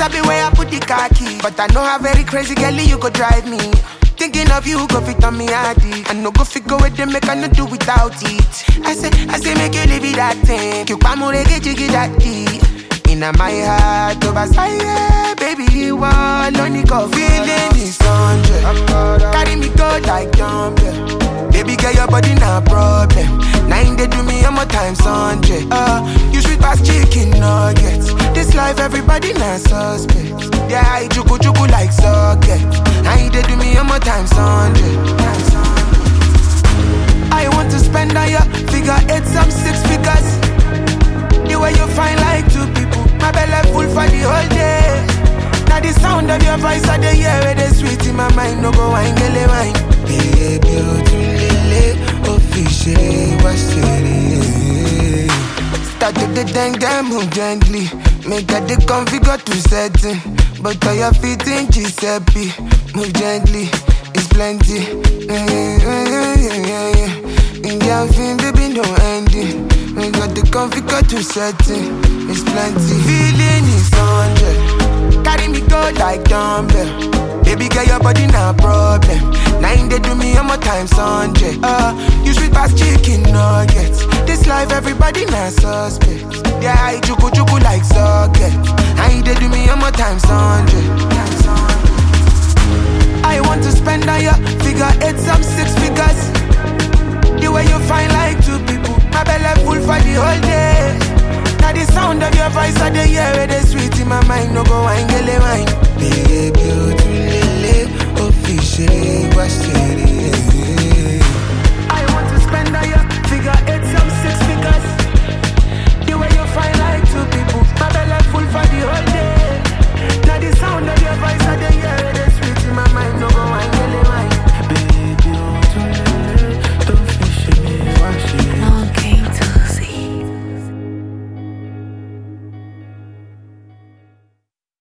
be where I put the car key. But I know how very crazy girlie you could drive me. Thinking of you, go fit on me hardy. I no go fit go with them, make I no do without it. I say, make you leave it that thing. You pa murege jiggy daddy. Inna my heart, over side, baby, you are lonely. Go feeling is 100. Carry me go like dumbbell. Baby, get your body no problem. 9 they do me one more times 100. You sweet past chicken nuggets. This life, everybody not suspect. Yeah, I juku juku like socket. 9 they do me one more times 100. I want to spend on your figure 8 some 6 figures. The way you find like 2 people. My belly full for the whole day. Now the sound of your voice of the year where they sweet in my mind. No go wine, get it wine. Baby, you too late. Officially, what's it? Start to the dang, move gently. Make her the comfy go to setting. But all your feet in Giuseppe. Move gently, it's plenty. Yeah, feel baby, no ending. We got the comfy go to setting. It's plenty. Feeling is 100. Carry me go like dumbbell. Baby, get your body no problem. 9 they do me one more times 100. You sweet past chicken nuggets. This life, everybody not suspect. Yeah, I juku juku like socket. 9 they do me one more times 100. I want to spend on your figure 8 some 6 figures. The way you find like 2 people. My belly full for the whole day. Now the sound of your voice of the year where they sweet in my mind. No go wine, get it wine. Baby,